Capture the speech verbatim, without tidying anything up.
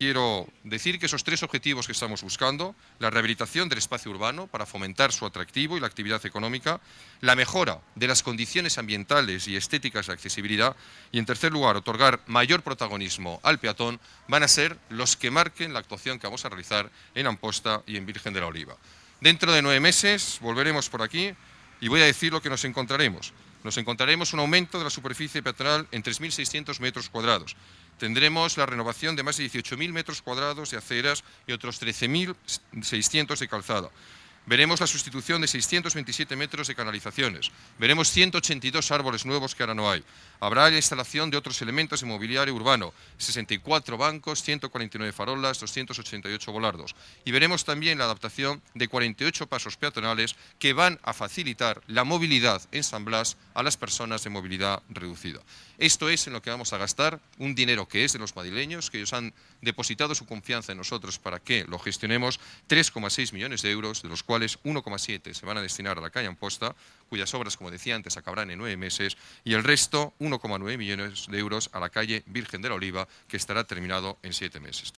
quiero decir que esos tres objetivos que estamos buscando, la rehabilitación del espacio urbano para fomentar su atractivo y la actividad económica, la mejora de las condiciones ambientales y estéticas de accesibilidad y, en tercer lugar, otorgar mayor protagonismo al peatón, van a ser los que marquen la actuación que vamos a realizar en Amposta y en Virgen de la Oliva. Dentro de nueve meses volveremos por aquí y voy a decir lo que nos encontraremos. Nos encontraremos un aumento de la superficie peatonal en tres mil seiscientos metros cuadrados. Tendremos la renovación de más de dieciocho mil metros cuadrados de aceras y otros trece mil seiscientos de calzada. Veremos la sustitución de seiscientos veintisiete metros de canalizaciones. Veremos ciento ochenta y dos árboles nuevos que ahora no hay. Habrá la instalación de otros elementos de mobiliario urbano, sesenta y cuatro bancos, ciento cuarenta y nueve farolas, doscientos ochenta y ocho volardos. Y veremos también la adaptación de cuarenta y ocho pasos peatonales que van a facilitar la movilidad en San Blas a las personas de movilidad reducida. Esto es en lo que vamos a gastar un dinero que es de los madrileños, que ellos han depositado su confianza en nosotros para que lo gestionemos, tres coma seis millones de euros, de los cuales uno coma siete se van a destinar a la calle Amposta, cuyas obras, como decía antes, acabarán en nueve meses, y el resto, uno coma nueve millones de euros, a la calle Virgen de la Oliva, que estará terminado en siete meses.